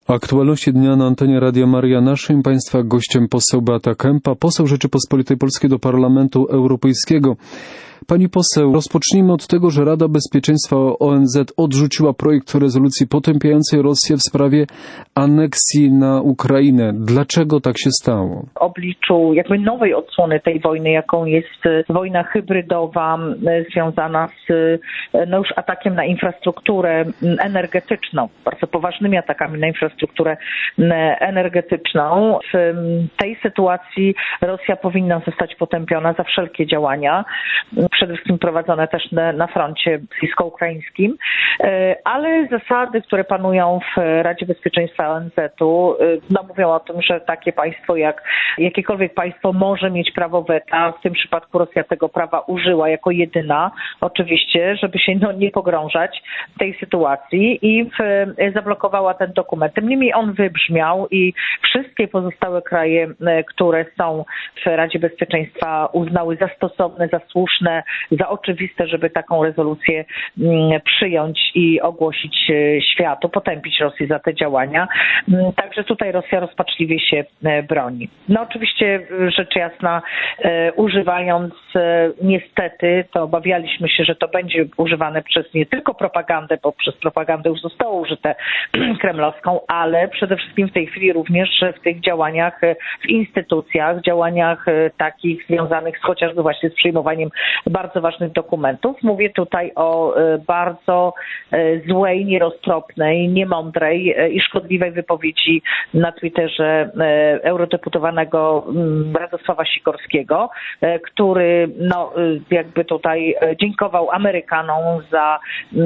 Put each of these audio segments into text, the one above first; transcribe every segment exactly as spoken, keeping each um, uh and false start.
Aktualności dnia na antenie Radia Maryja. Naszym Państwa gościem poseł Beata Kempa, poseł Rzeczypospolitej Polskiej do Parlamentu Europejskiego. Pani poseł, rozpocznijmy od tego, że Rada Bezpieczeństwa O N Z odrzuciła projekt rezolucji potępiającej Rosję w sprawie aneksji na Ukrainę. Dlaczego tak się stało? W obliczu jakby nowej odsłony tej wojny, jaką jest wojna hybrydowa związana z no już atakiem na infrastrukturę energetyczną, bardzo poważnymi atakami na infrastrukturę energetyczną. W tej sytuacji Rosja powinna zostać potępiona za wszelkie działania, przede wszystkim prowadzone też na, na froncie rosyjsko-ukraińskim, ale zasady, które panują w Radzie Bezpieczeństwa O N Z-u, no mówią o tym, że takie państwo jak jakiekolwiek państwo może mieć prawo weta. W tym przypadku Rosja tego prawa użyła jako jedyna, oczywiście, żeby się no, nie pogrążać w tej sytuacji i w, zablokowała ten dokument. Tym niemniej on wybrzmiał i wszystkie pozostałe kraje, które są w Radzie Bezpieczeństwa, uznały za stosowne, za słuszne, za oczywiste, żeby taką rezolucję przyjąć i ogłosić światu, potępić Rosję za te działania. Także tutaj Rosja rozpaczliwie się broni. No oczywiście rzecz jasna, używając niestety, to obawialiśmy się, że to będzie używane przez nie tylko propagandę, bo przez propagandę już zostało użyte kremlowską, ale przede wszystkim w tej chwili również w tych działaniach w instytucjach, działaniach takich związanych z, chociażby właśnie z przyjmowaniem bardzo ważnych dokumentów. Mówię tutaj o bardzo złej, nieroztropnej, niemądrej i szkodliwej wypowiedzi na Twitterze eurodeputowanego Radosława Sikorskiego, który no jakby tutaj dziękował Amerykanom za,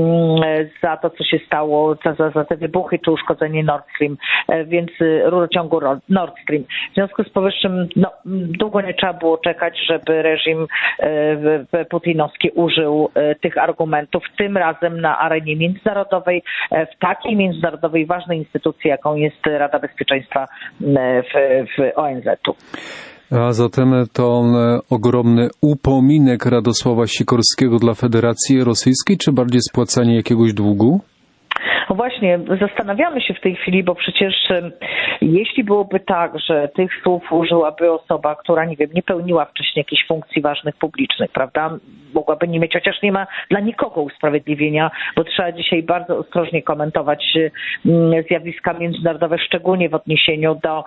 za to, co się stało, za, za te wybuchy czy uszkodzenie Nord Stream, więc rurociągu Nord Stream. W związku z powyższym no, długo nie trzeba było czekać, żeby reżim putinowski użył tych argumentów, tym razem na arenie międzynarodowej, w takiej międzynarodowej ważnej instytucji, jaką jest Rada Bezpieczeństwa w, w O N Z-u. A zatem to ogromny upominek Radosława Sikorskiego dla Federacji Rosyjskiej, czy bardziej spłacanie jakiegoś długu? No właśnie, zastanawiamy się w tej chwili, bo przecież jeśli byłoby tak, że tych słów użyłaby osoba, która, nie wiem, nie pełniła wcześniej jakichś funkcji ważnych publicznych, prawda, mogłaby nie mieć, chociaż nie ma dla nikogo usprawiedliwienia, bo trzeba dzisiaj bardzo ostrożnie komentować zjawiska międzynarodowe, szczególnie w odniesieniu do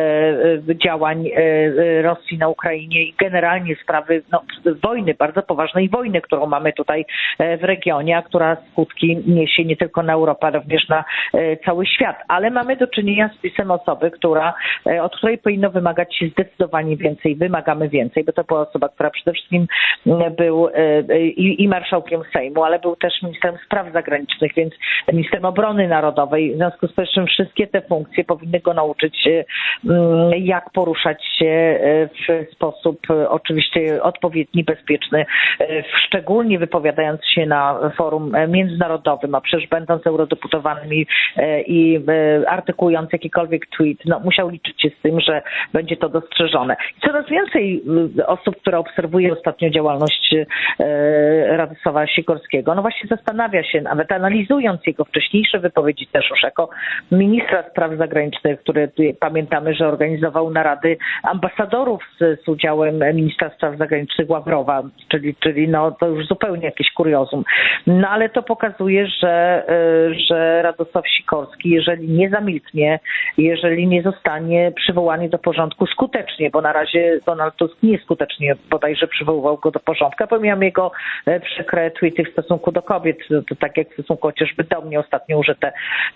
e, działań e, Rosji na Ukrainie i generalnie sprawy no, wojny, bardzo poważnej wojny, którą mamy tutaj w regionie, a która skutki niesie nie tylko na Europę, również na cały świat. Ale mamy do czynienia z pisem osoby, która, od której powinno wymagać się zdecydowanie więcej. Wymagamy więcej, bo to była osoba, która przede wszystkim był i, i marszałkiem Sejmu, ale był też ministrem spraw zagranicznych, więc ministrem obrony narodowej. W związku z powyższym wszystkie te funkcje powinny go nauczyć, jak poruszać się w sposób oczywiście odpowiedni, bezpieczny, szczególnie wypowiadając się na forum międzynarodowym, a przecież będąc eurodeputowanym i, i artykułując jakikolwiek tweet, no musiał liczyć się z tym, że będzie to dostrzeżone. Coraz więcej osób, które obserwuje ostatnio działalność Radosława Sikorskiego, no właśnie zastanawia się, nawet analizując jego wcześniejsze wypowiedzi też już jako ministra spraw zagranicznych, który pamiętamy, że organizował narady ambasadorów z, z udziałem ministra spraw zagranicznych Ławrowa, czyli, czyli no to już zupełnie jakieś kuriozum. No ale to pokazuje, że że Radosław Sikorski, jeżeli nie zamilknie, jeżeli nie zostanie przywołany do porządku skutecznie, bo na razie Donald Tusk nieskutecznie bodajże przywoływał go do porządku, a pomijam jego przykre tweety w stosunku do kobiet, to tak jak w stosunku chociażby do mnie ostatnio użyte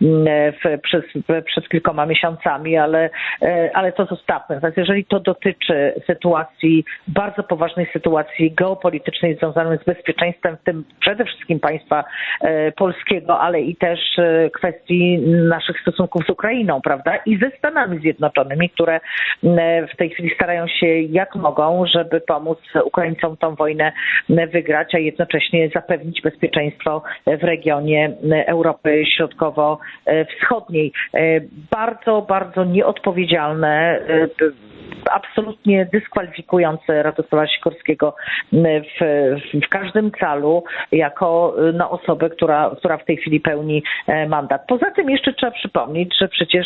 w, przez, w, przez kilkoma miesiącami, ale, ale to zostawmy. Natomiast jeżeli to dotyczy sytuacji, bardzo poważnej sytuacji geopolitycznej związanej z bezpieczeństwem, w tym przede wszystkim państwa polskiego, ale i też kwestii naszych stosunków z Ukrainą, prawda, i ze Stanami Zjednoczonymi, które w tej chwili starają się jak mogą, żeby pomóc Ukraińcom tą wojnę wygrać, a jednocześnie zapewnić bezpieczeństwo w regionie Europy Środkowo-Wschodniej. Bardzo, bardzo nieodpowiedzialne absolutnie dyskwalifikujące Radosława Sikorskiego w, w każdym calu jako no, osobę, która, która w tej chwili pełni mandat. Poza tym jeszcze trzeba przypomnieć, że przecież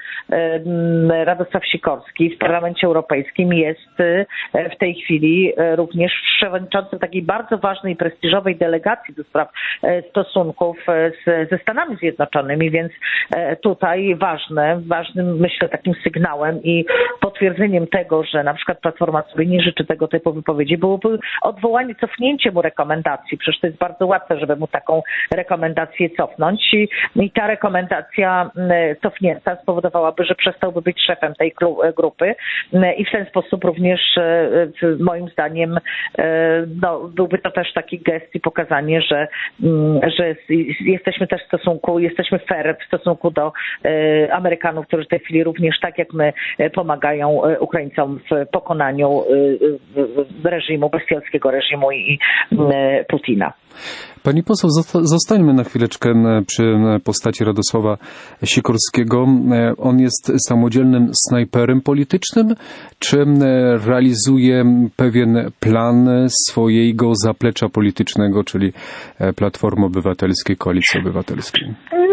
Radosław Sikorski w Parlamencie Europejskim jest w tej chwili również przewodniczącym takiej bardzo ważnej i prestiżowej delegacji do spraw stosunków z, ze Stanami Zjednoczonymi, więc tutaj ważne, ważnym myślę takim sygnałem i potwierdzeniem tego, że na przykład Platforma sobie nie życzy tego typu wypowiedzi, byłoby odwołanie, cofnięcie mu rekomendacji. Przecież to jest bardzo łatwe, żeby mu taką rekomendację cofnąć i, i ta rekomendacja cofnięta spowodowałaby, że przestałby być szefem tej grupy i w ten sposób również moim zdaniem no, byłby to też taki gest i pokazanie, że, że jesteśmy też w stosunku, jesteśmy fair w stosunku do Amerykanów, którzy w tej chwili również tak jak my pomagają Ukraińcom w pokonaniu reżimu, bestialskiego reżimu i Putina. Pani poseł, zostańmy na chwileczkę przy postaci Radosława Sikorskiego. On jest samodzielnym snajperem politycznym, czy realizuje pewien plan swojego zaplecza politycznego, czyli Platformy Obywatelskiej, Koalicji Obywatelskiej?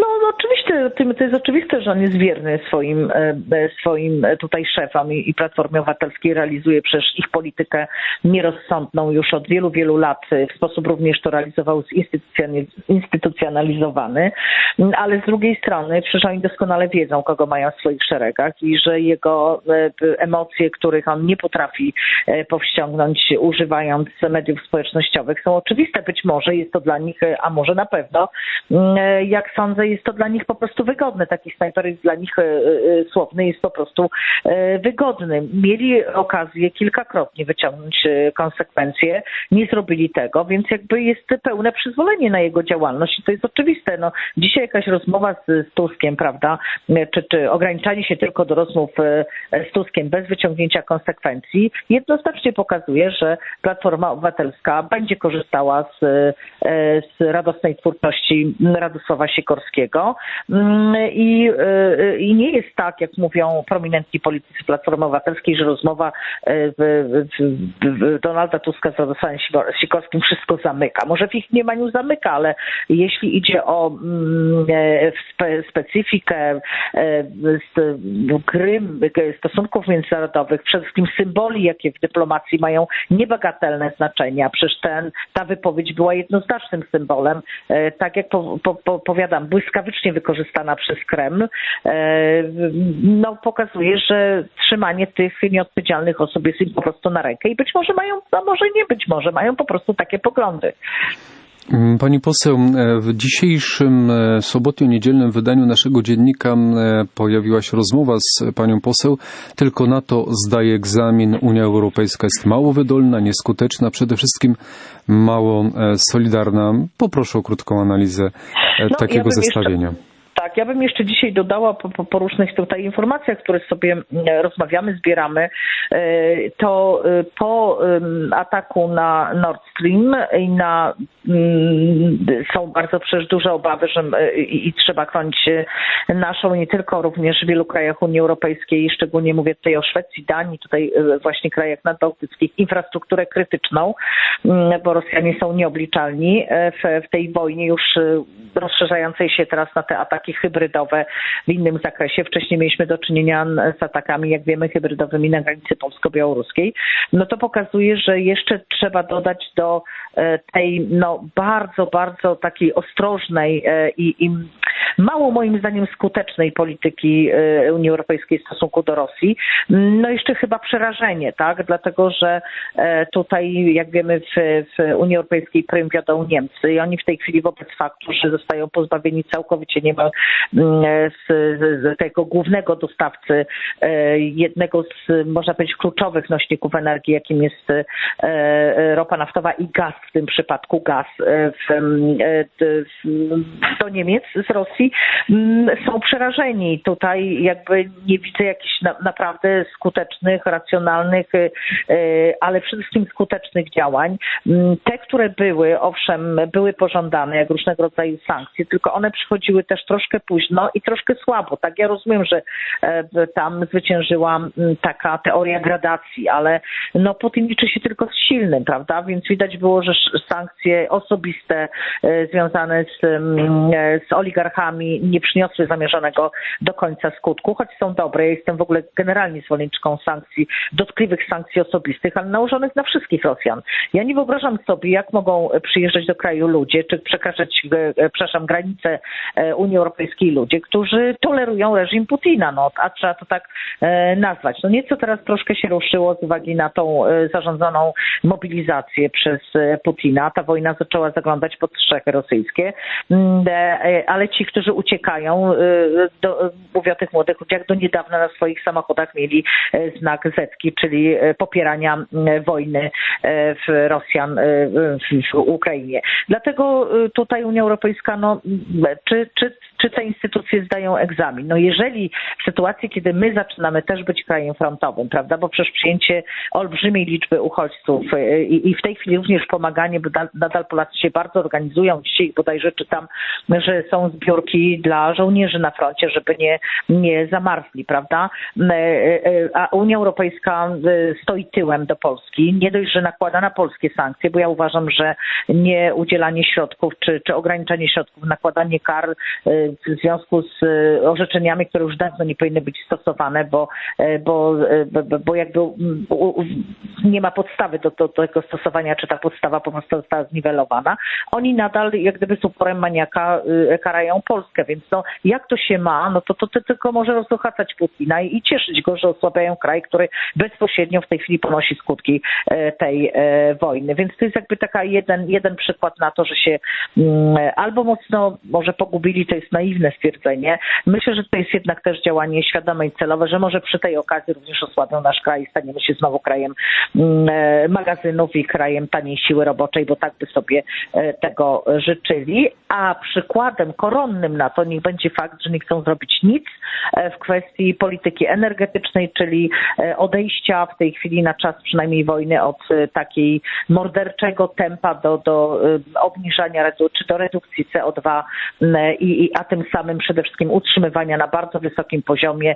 To jest oczywiste, że on jest wierny swoim, swoim tutaj szefom i Platformie Obywatelskiej, realizuje przecież ich politykę nierozsądną już od wielu, wielu lat. W sposób również to realizował zinstytucjonalizowany, ale z drugiej strony przecież oni doskonale wiedzą, kogo mają w swoich szeregach i że jego emocje, których on nie potrafi powściągnąć używając mediów społecznościowych, są oczywiste. Być może jest to dla nich, a może na pewno, jak sądzę, jest to dla nich po prostu wygodne. Taki snajper jest dla nich słowny, jest po prostu wygodny. Mieli okazję kilkakrotnie wyciągnąć konsekwencje, nie zrobili tego, więc jakby jest pełne przyzwolenie na jego działalność i to jest oczywiste. No, dzisiaj jakaś rozmowa z, z Tuskiem, prawda, czy, czy ograniczanie się tylko do rozmów z Tuskiem bez wyciągnięcia konsekwencji jednoznacznie pokazuje, że Platforma Obywatelska będzie korzystała z, z radosnej twórczości Radosława Sikorskiego. I, I nie jest tak, jak mówią prominentni politycy Platformy Obywatelskiej, że rozmowa w, w, w Donalda Tuska z Radosławem Sikorskim wszystko zamyka. Może w ich mniemaniu zamyka, ale jeśli idzie o spe, specyfikę gry, stosunków międzynarodowych, przede wszystkim symboli, jakie w dyplomacji mają niebagatelne znaczenie, a przecież ten, ta wypowiedź była jednoznacznym symbolem, tak jak po, po, po, powiadam, błyskawycznie wykorzystana przez Kreml, no pokazuje, że trzymanie tych nieodpowiedzialnych osób jest im po prostu na rękę i być może mają, a może nie być może, mają po prostu takie poglądy. Pani poseł, w dzisiejszym sobotnio-niedzielnym wydaniu naszego dziennika pojawiła się rozmowa z panią poseł. Tylko na to zdaje egzamin. Unia Europejska jest mało wydolna, nieskuteczna, przede wszystkim mało solidarna. Poproszę o krótką analizę no, takiego ja zestawienia. Jeszcze... Tak, ja bym jeszcze dzisiaj dodała po, po, po różnych tutaj informacjach, które sobie rozmawiamy, zbieramy, to po ataku na Nord Stream i na, są bardzo przecież duże obawy, że i, i trzeba chronić naszą, nie tylko również w wielu krajach Unii Europejskiej, szczególnie mówię tutaj o Szwecji, Danii, tutaj właśnie krajach nadbałtyckich, infrastrukturę krytyczną, bo Rosjanie są nieobliczalni w, w tej wojnie już rozszerzającej się teraz na te ataki hybrydowe w innym zakresie. Wcześniej mieliśmy do czynienia z atakami, jak wiemy, hybrydowymi na granicy polsko-białoruskiej. No to pokazuje, że jeszcze trzeba dodać do tej no bardzo, bardzo takiej ostrożnej i, i mało moim zdaniem skutecznej polityki Unii Europejskiej w stosunku do Rosji. No jeszcze chyba przerażenie, tak? Dlatego, że tutaj, jak wiemy, w, w Unii Europejskiej prym wiodą Niemcy i oni w tej chwili wobec faktu, że zostają pozbawieni całkowicie niemal z, z tego głównego dostawcy, jednego z, można powiedzieć, kluczowych nośników energii, jakim jest ropa naftowa i gaz, w tym przypadku gaz w, do Niemiec z Rosji, są przerażeni. Tutaj jakby nie widzę jakichś na, naprawdę skutecznych, racjonalnych, ale przede wszystkim skutecznych działań. Te, które były, owszem, były pożądane, jak różnego rodzaju sankcje, tylko one przychodziły też troszkę troszkę późno i troszkę słabo. Tak, ja rozumiem, że tam zwyciężyła taka teoria gradacji, ale no Putin liczy się tylko z silnym, prawda? Więc widać było, że sankcje osobiste związane z, z oligarchami nie przyniosły zamierzonego do końca skutku, choć są dobre. Ja jestem w ogóle generalnie zwolenniczką sankcji, dotkliwych sankcji osobistych, ale nałożonych na wszystkich Rosjan. Ja nie wyobrażam sobie, jak mogą przyjeżdżać do kraju ludzie, czy przekraczać, przepraszam, granice Unii Europejskiej ludzie, którzy tolerują reżim Putina, no, a trzeba to tak nazwać. No nieco teraz troszkę się ruszyło z uwagi na tą zarządzoną mobilizację przez Putina. Ta wojna zaczęła zaglądać pod strzechy rosyjskie, ale ci, którzy uciekają, do, mówię o tych młodych ludziach, do niedawna na swoich samochodach mieli znak Zetki, czyli popierania wojny w Rosjan w Ukrainie. Dlatego tutaj Unia Europejska, no, czy, czy, czy te instytucje zdają egzamin? No jeżeli w sytuacji, kiedy my zaczynamy też być krajem frontowym, prawda, bo przecież przyjęcie olbrzymiej liczby uchodźców i, i w tej chwili również pomaganie, bo nadal Polacy się bardzo organizują. Dzisiaj bodajże czytam, że są zbiórki dla żołnierzy na froncie, żeby nie, nie zamarzli, prawda? A Unia Europejska stoi tyłem do Polski. Nie dość, że nakłada na polskie sankcje, bo ja uważam, że nie udzielanie środków czy, czy ograniczanie środków, nakładanie kar w związku z orzeczeniami, które już dawno nie powinny być stosowane, bo, bo, bo, bo jakby nie ma podstawy do, do, do tego stosowania, czy ta podstawa po prostu została zniwelowana. Oni nadal jak gdyby z uporem maniaka karają Polskę, więc no jak to się ma, no to to, to tylko może rozruchacać Putina i, i cieszyć go, że osłabiają kraj, który bezpośrednio w tej chwili ponosi skutki tej wojny. Więc to jest jakby taka jeden, jeden przykład na to, że się albo mocno może pogubili, to jest naiwne stwierdzenie. Myślę, że to jest jednak też działanie świadome i celowe, że może przy tej okazji również osłabią nasz kraj i staniemy się znowu krajem magazynów i krajem taniej siły roboczej, bo tak by sobie tego życzyli. A przykładem koronnym na to niech będzie fakt, że nie chcą zrobić nic w kwestii polityki energetycznej, czyli odejścia w tej chwili na czas przynajmniej wojny od takiej morderczego tempa do, do obniżania czy do redukcji C O dwa i, i a tym samym przede wszystkim utrzymywania na bardzo wysokim poziomie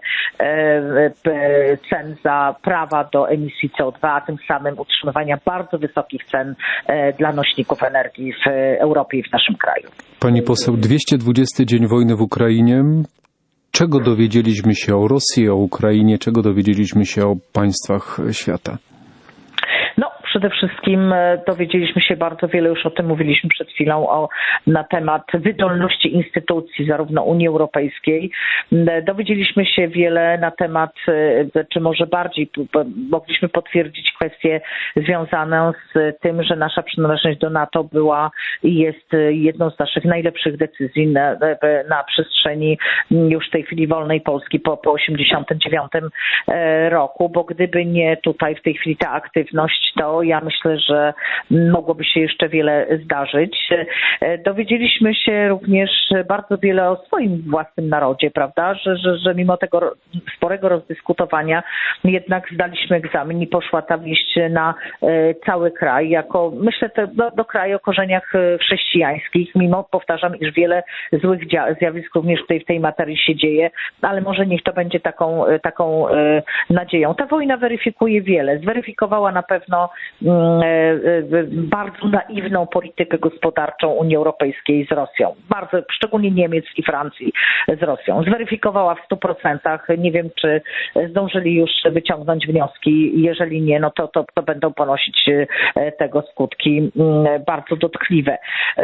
cen za prawa do emisji C O dwa, a tym samym utrzymywania bardzo wysokich cen dla nośników energii w Europie i w naszym kraju. Pani poseł, dwieście dwudziesty dzień wojny w Ukrainie. Czego dowiedzieliśmy się o Rosji, o Ukrainie? Czego dowiedzieliśmy się o państwach świata? Przede wszystkim dowiedzieliśmy się bardzo wiele, już o tym mówiliśmy przed chwilą, o, na temat wydolności instytucji, zarówno Unii Europejskiej. Dowiedzieliśmy się wiele na temat, czy może bardziej mogliśmy potwierdzić kwestię związaną z tym, że nasza przynależność do NATO była i jest jedną z naszych najlepszych decyzji na, na przestrzeni już w tej chwili wolnej Polski po, po osiemdziesiątym dziewiątym roku, bo gdyby nie tutaj w tej chwili ta aktywność, to ja myślę, że mogłoby się jeszcze wiele zdarzyć. Dowiedzieliśmy się również bardzo wiele o swoim własnym narodzie, prawda, że, że, że mimo tego sporego rozdyskutowania jednak zdaliśmy egzamin i poszła ta wieść na cały kraj, jako myślę te, do, do kraju o korzeniach chrześcijańskich, mimo, powtarzam, iż wiele złych zjawisk również w tej, w tej materii się dzieje, ale może niech to będzie taką, taką nadzieją. Ta wojna weryfikuje wiele. Zweryfikowała na pewno bardzo naiwną politykę gospodarczą Unii Europejskiej z Rosją. Bardzo, szczególnie Niemiec i Francji z Rosją. Zweryfikowała w stu procentach. Nie wiem, czy zdążyli już wyciągnąć wnioski. Jeżeli nie, no to, to, to będą ponosić tego skutki bardzo dotkliwe.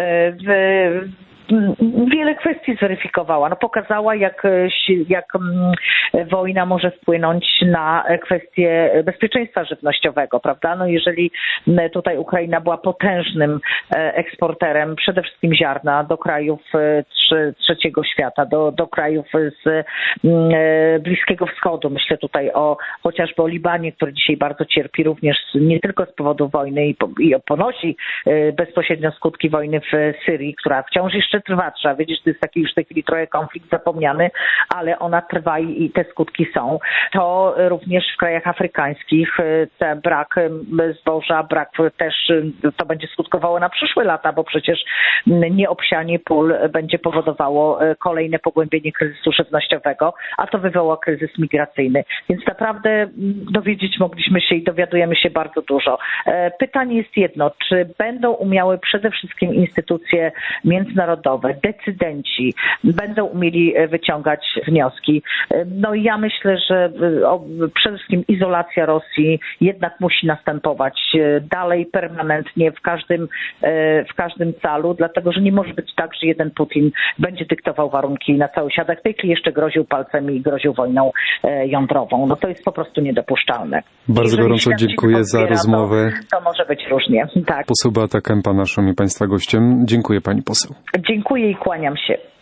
W, Wiele kwestii zweryfikowała. No, pokazała, jak, jak wojna może wpłynąć na kwestię bezpieczeństwa żywnościowego, prawda? No, jeżeli tutaj Ukraina była potężnym eksporterem przede wszystkim ziarna do krajów trzeciego świata, do, do krajów z Bliskiego Wschodu. Myślę tutaj o chociażby o Libanie, który dzisiaj bardzo cierpi również nie tylko z powodu wojny i, i ponosi bezpośrednio skutki wojny w Syrii, która wciąż jeszcze trwa. Trzeba wiedzieć, że to jest taki już w tej chwili trochę konflikt zapomniany, ale ona trwa i, i te skutki są. To również w krajach afrykańskich ten brak zboża, brak też, to będzie skutkowało na przyszłe lata, bo przecież nieobsianie pól będzie powodowało kolejne pogłębienie kryzysu żywnościowego, a to wywoła kryzys migracyjny. Więc naprawdę dowiedzieć mogliśmy się i dowiadujemy się bardzo dużo. Pytanie jest jedno, czy będą umiały przede wszystkim instytucje międzynarodowe, decydenci, będą umieli wyciągać wnioski. No i ja myślę, że przede wszystkim izolacja Rosji jednak musi następować dalej, permanentnie, w każdym, w każdym calu, dlatego że nie może być tak, że jeden Putin będzie dyktował warunki na cały świat, jak tej jeszcze groził palcem i groził wojną jądrową. No to jest po prostu niedopuszczalne. Bardzo Jeżeli gorąco dziękuję pozbiera, za rozmowę. To, to może być różnie. Tak. Poseł Beata Kempa, naszym i Państwa gościem. Dziękuję pani poseł. Dziękuję i kłaniam się.